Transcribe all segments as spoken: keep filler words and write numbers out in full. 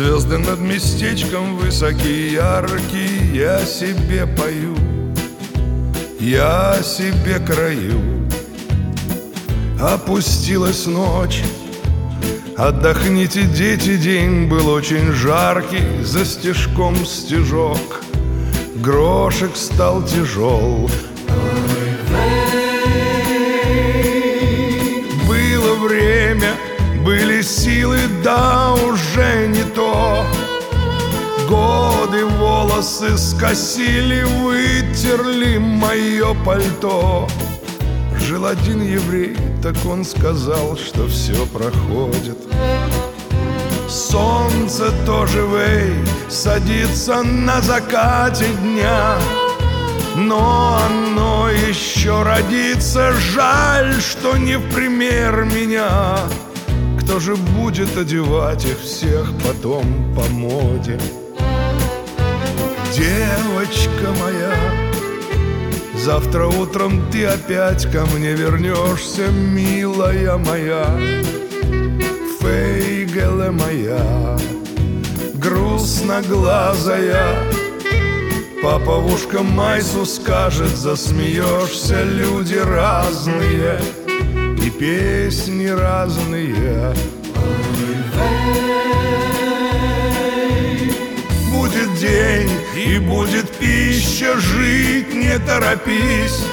Звезды над местечком высокие, яркие, я себе пою, я себе краю. Опустилась ночь, отдохните, дети, день был очень жаркий. За стежком стежок, грошек стал тяжел. Было время, были силы, да уже не то. Годы волосы скосили, вытерли мое пальто. Жил один еврей, так он сказал, что все проходит. Солнце тоже, вей, садится на закате дня, но оно еще родится. Жаль, что не в пример меня. Кто же будет одевать их всех потом по моде? Девочка моя, завтра утром ты опять ко мне вернешься, милая моя, фейгеле моя, грустноглазая. Папа в ушко Майсу скажет, засмеешься, люди разные и песни разные. Будет день и будет пища, жить не торопись.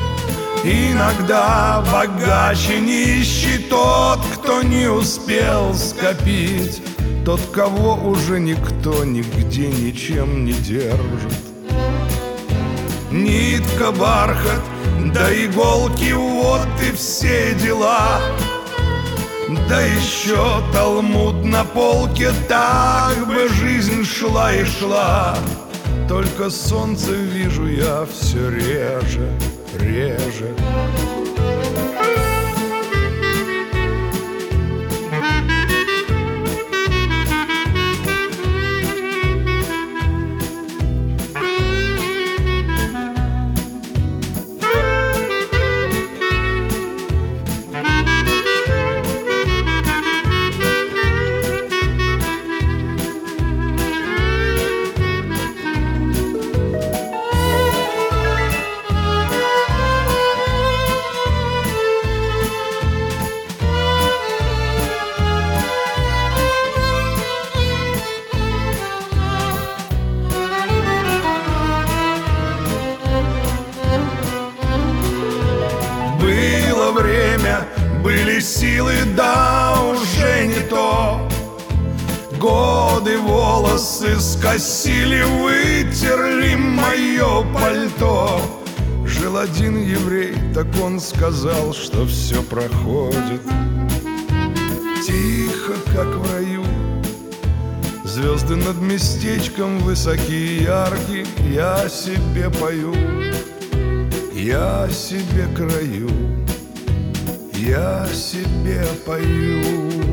Иногда богаче нищий тот, кто не успел скопить, тот, кого уже никто нигде ничем не держит. Нитка, бархат, да иголки, вот и все дела. Да еще талмуд на полке, так бы жизнь шла и шла. Только солнце вижу я все реже, реже. Было время, были силы, да уже не то. Годы волосы скосили, вытерли мое пальто. Жил один еврей, так он сказал, что все проходит. Тихо, как в раю, звезды над местечком высокие, яркие, я себе пою, я себе краю, я себе пою.